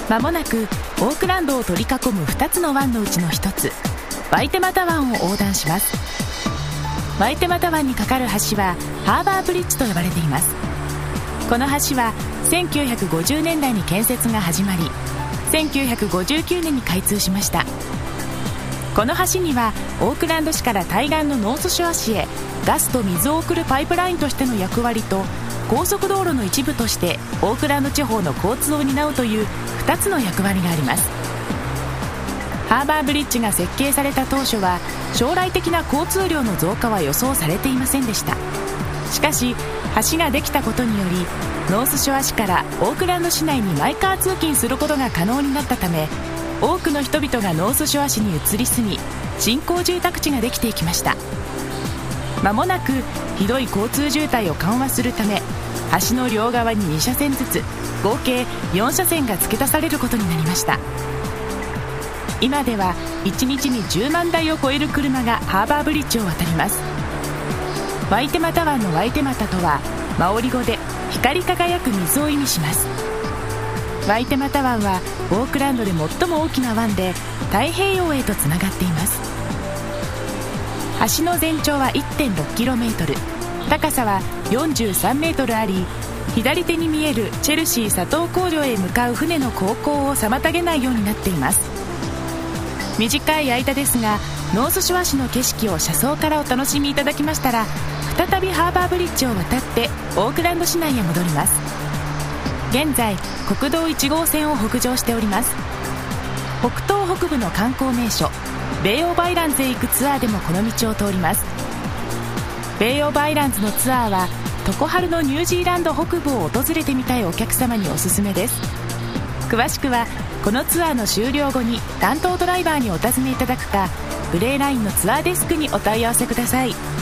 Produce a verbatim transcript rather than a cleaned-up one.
まもなくオークランドを取り囲むふたつの湾のうちのひとつ、ワイテマタ湾を横断します。ワイテマタ湾に架かる橋はハーバーブリッジと呼ばれています。この橋はせんきゅうひゃくごじゅうねんだいに建設が始まり、せんきゅうひゃくごじゅうきゅうねんに開通しました。この橋にはオークランド市から対岸のノースショア市へガスと水を送るパイプラインとしての役割と、高速道路の一部としてオークランド地方の交通を担うというふたつの役割があります。ハーバーブリッジが設計された当初は将来的な交通量の増加は予想されていませんでした。しかし橋ができたことにより、ノースショア市からオークランド市内にマイカー通勤することが可能になったため、多くの人々がノースショア市に移り住み、新興住宅地ができていきました。まもなくひどい交通渋滞を緩和するため、橋の両側ににしゃせんずつ合計よんしゃせんが付け足されることになりました。今ではいちにちにじゅうまんだいを超える車がハーバーブリッジを渡ります。ワイテマタ湾のワイテマタとはマオリ語で光り輝く水を意味します。ワイテマタ湾はオークランドで最も大きな湾で、太平洋へとつながっています。橋の全長は いってんろくキロメートル、高さはよんじゅうさんメートルあり、左手に見えるチェルシー砂糖工場へ向かう船の航行を妨げないようになっています。短い間ですが、ノースショア市の景色を車窓からお楽しみいただきましたら、再びハーバーブリッジを渡ってオークランド市内へ戻ります。現在国道いち号線を北上しております。北東北部の観光名所ベイオブアイランズへ行くツアーでもこの道を通ります。ベイオブアイランズのツアーは常春のニュージーランド北部を訪れてみたいお客様におすすめです。詳しくはこのツアーの終了後に担当ドライバーにお尋ねいただくか、グレーラインのツアーデスクにお問い合わせください。